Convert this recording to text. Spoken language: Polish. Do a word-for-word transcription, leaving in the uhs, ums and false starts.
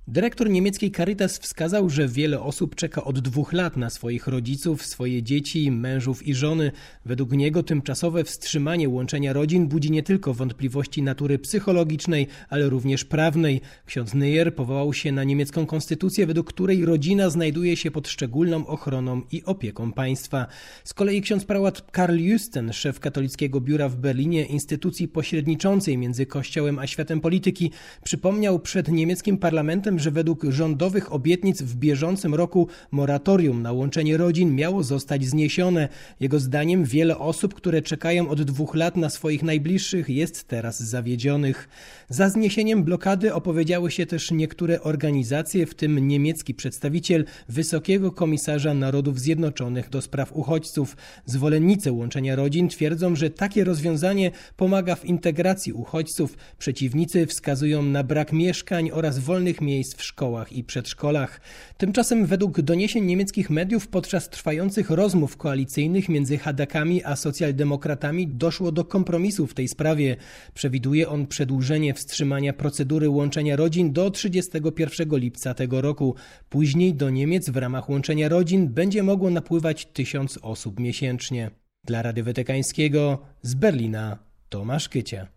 Dyrektor niemieckiej Caritas wskazał, że wiele osób czeka od dwóch lat na swoich rodziców, swoje dzieci, mężów i żony. Według niego tymczasowe wstrzymanie łączenia rodzin budzi nie tylko wątpliwości natury psychologicznej, ale również prawnej. Ksiądz Neyer powołał się na niemiecką konstytucję, według której rodzina znajduje się pod szczególną ochroną i opieką państwa. Z kolei ksiądz prałat Karl Justen, szef katolickiego biura w Berlinie, instytucji pośredniczącej między Kościołem a światem polityki, przypomniał przed niemieckim parlamentem, że według rządowych obietnic w bieżącym roku moratorium na łączenie rodzin miało zostać zniesione. Jego zdaniem wiele osób, które czekają od dwóch lat na swoich najbliższych, jest teraz zawiedzionych. Za zniesieniem blokady opowiedziały się też niektóre organizacje, w tym niemiecki przedstawiciel Wysokiego Komisarza Narodów Zjednoczonych do spraw uchodźców. Zwolennicy łączenia rodzin twierdzą, że takie rozwiązanie pomaga w integracji uchodźców. Przeciwnicy wskazują na brak mieszkań oraz wolnych miejsc w szkołach i przedszkolach. Tymczasem według doniesień niemieckich mediów podczas trwających rozmów koalicyjnych między chadakami a socjaldemokratami doszło do kompromisu w tej sprawie. Przewiduje on przedłużenie wstrzymania procedury łączenia rodzin do trzydziestego pierwszego lipca tego roku. Później do Niemiec w ramach łączenia rodzin będzie mogło napływać tysiąc osób miesięcznie. Dla Radia Watykańskiego z Berlina Tomasz Kycia.